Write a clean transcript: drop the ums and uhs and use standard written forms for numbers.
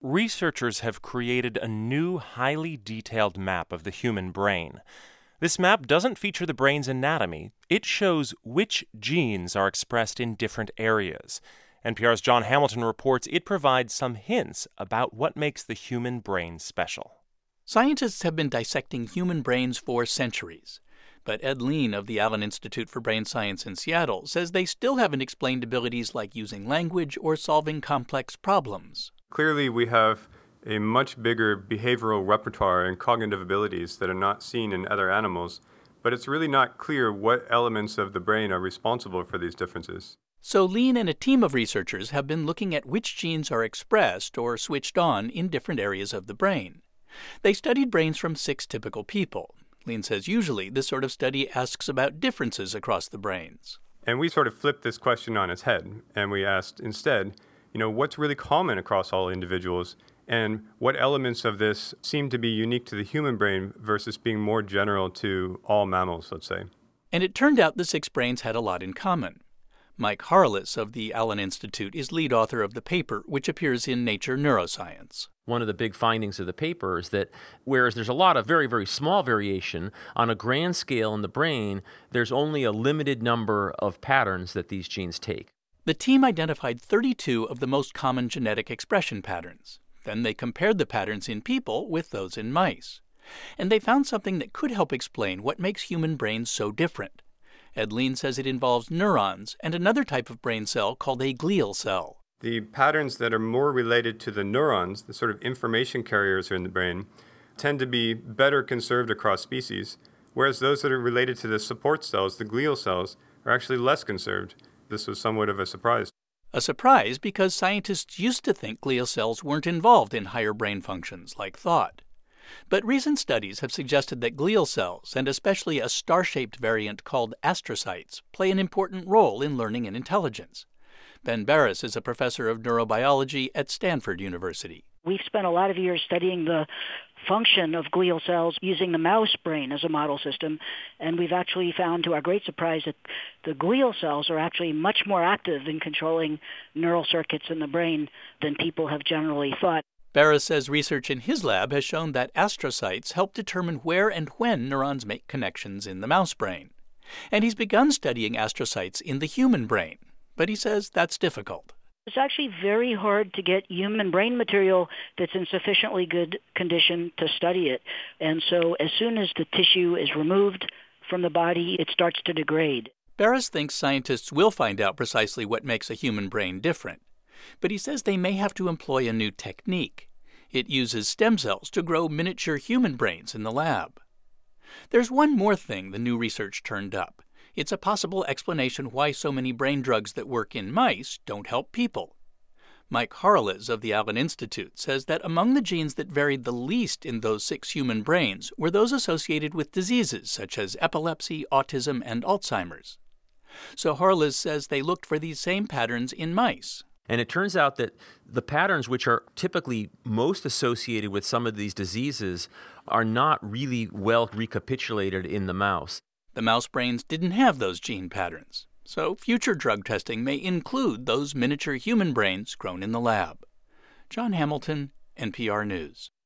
researchers have created a new, highly detailed map of the human brain. This map doesn't feature the brain's anatomy. It shows which genes are expressed in different areas. NPR's Jon Hamilton reports it provides some hints about what makes the human brain special. Scientists have been dissecting human brains for centuries. But Ed Lean of the Allen Institute for Brain Science in Seattle says they still haven't explained abilities like using language or solving complex problems. Clearly, we have a much bigger behavioral repertoire and cognitive abilities that are not seen in other animals, but it's really not clear what elements of the brain are responsible for these differences. So Lean and a team of researchers have been looking at which genes are expressed or switched on in different areas of the brain. They studied brains from 6 typical people. Lean says usually this sort of study asks about differences across the brains. And we sort of flipped this question on its head, and we asked instead, what's really common across all individuals, and what elements of this seem to be unique to the human brain versus being more general to all mammals, let's say. And it turned out the 6 brains had a lot in common. Mike Harless of the Allen Institute is lead author of the paper, which appears in Nature Neuroscience. One of the big findings of the paper is that whereas there's a lot of very, very small variation, on a grand scale in the brain, there's only a limited number of patterns that these genes take. The team identified 32 of the most common genetic expression patterns. Then they compared the patterns in people with those in mice. And they found something that could help explain what makes human brains so different. Ed Lean says it involves neurons and another type of brain cell called a glial cell. The patterns that are more related to the neurons, the sort of information carriers in the brain, tend to be better conserved across species, whereas those that are related to the support cells, the glial cells, are actually less conserved. This was somewhat of a surprise. A surprise because scientists used to think glial cells weren't involved in higher brain functions like thought. But recent studies have suggested that glial cells, and especially a star-shaped variant called astrocytes, play an important role in learning and intelligence. Ben Barres is a professor of neurobiology at Stanford University. We've spent a lot of years studying the function of glial cells using the mouse brain as a model system, and we've actually found, to our great surprise, that the glial cells are actually much more active in controlling neural circuits in the brain than people have generally thought. Barres says research in his lab has shown that astrocytes help determine where and when neurons make connections in the mouse brain. And he's begun studying astrocytes in the human brain. But he says that's difficult. It's actually very hard to get human brain material that's in sufficiently good condition to study it. And so as soon as the tissue is removed from the body, it starts to degrade. Barres thinks scientists will find out precisely what makes a human brain different. But he says they may have to employ a new technique. It uses stem cells to grow miniature human brains in the lab. There's one more thing the new research turned up. It's a possible explanation why so many brain drugs that work in mice don't help people. Mike Harless of the Allen Institute says that among the genes that varied the least in those 6 human brains were those associated with diseases such as epilepsy, autism, and Alzheimer's. So Harless says they looked for these same patterns in mice. And it turns out that the patterns which are typically most associated with some of these diseases are not really well recapitulated in the mouse. The mouse brains didn't have those gene patterns, so future drug testing may include those miniature human brains grown in the lab. Jon Hamilton, NPR News.